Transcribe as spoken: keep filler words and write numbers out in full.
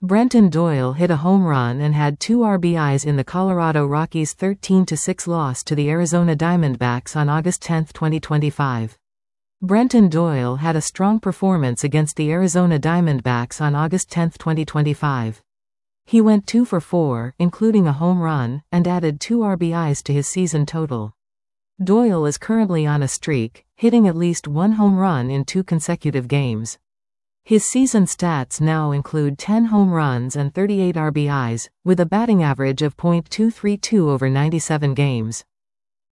Brenton Doyle hit a home run and had two R B Is in the Colorado Rockies' thirteen to six loss to the Arizona Diamondbacks on August tenth, twenty twenty-five. Brenton Doyle had a strong performance against the Arizona Diamondbacks on August tenth, twenty twenty-five. He went two for four, including a home run, and added two R B Is to his season total. Doyle is currently on a streak, hitting at least one home run in two consecutive games. His season stats now include ten home runs and thirty-eight R B Is, with a batting average of point two three two over ninety-seven games.